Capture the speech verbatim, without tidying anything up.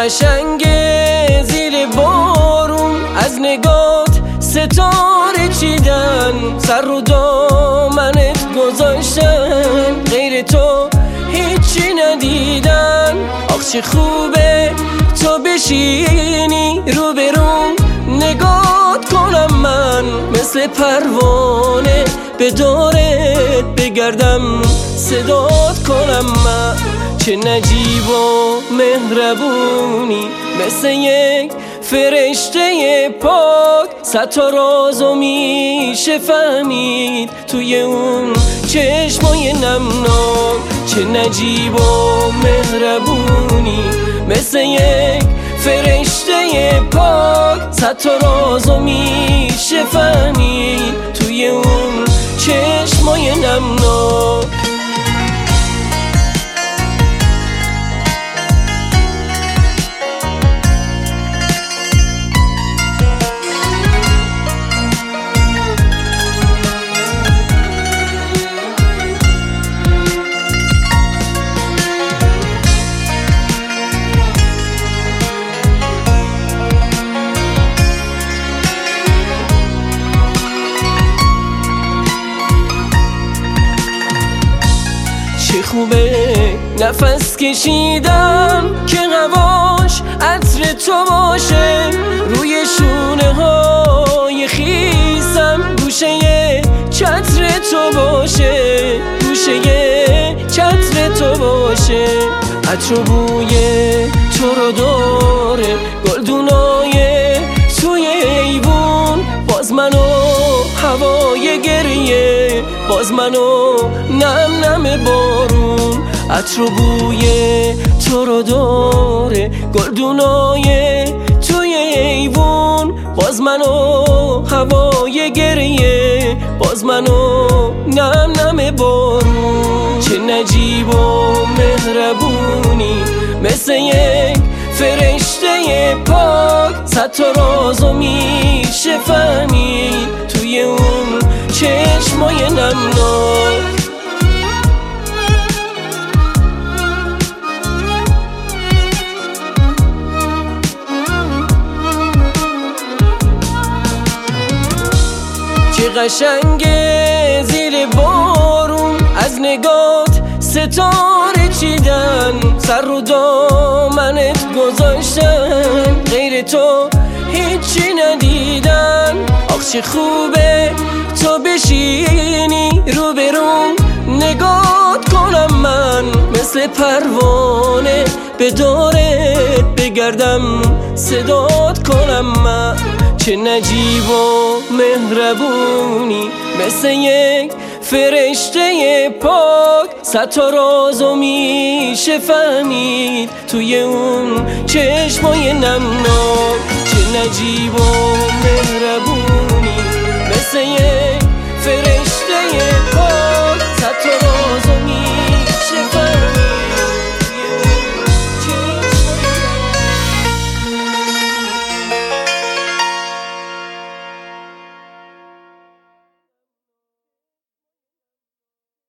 قشنگه زیر بارون از نگات ستاره چیدن، سر رو دامنت گذاشتن، غیر تو هیچی ندیدن. آخ چه خوبه تو بشینی رو برون، نگات کنم من مثل پروانه، به دارت بگردم صدات کنم من. چه نجیب و مهربونی مثل یک فرشته پاک، صد تا رازو میشه فهمید توی اون چشمای نمناک. چه نجیب و مهربونی مثل یک فرشته پاک، صد تا رازو میشه فهمید توی اون چشمای نمناک. چه خوبه نفس کشیدم که هواش عطر تو باشه، روی شونه های خیسم گوشه چتر تو باشه، گوشه چتر تو باشه. عطر و بوی تو رو داره گلدونای توی ایوون، باز منو هوای گریه، باز منو نم نم بارون. عطر و بوی تو رو داره گلدونای توی ایوون، باز منو هوای گریه، باز منو نم نم بارون. چه نجیب و مهربونی مثل یک فرشته پاک، صد تا رازو میشه فهمید توی اون چشمای نمناک. چه قشنگه زیر بارون از نگات ستاره چیدن، سر رو دامنت گذاشتن، غیر تو هیچی ندیدن. آخ چه خوبه تو بشینی رو برون، نگات کنم من مثل پروانه، به دارت بگردم صدات کنم من. چه نجیب و مهربونی مثل یک فرشته پاک، صد تا رازو میشه فهمید توی اون چشمای نمناک. چه نجیب و مهربونی مثل یک فرشته پاک، صد تا رازو میشه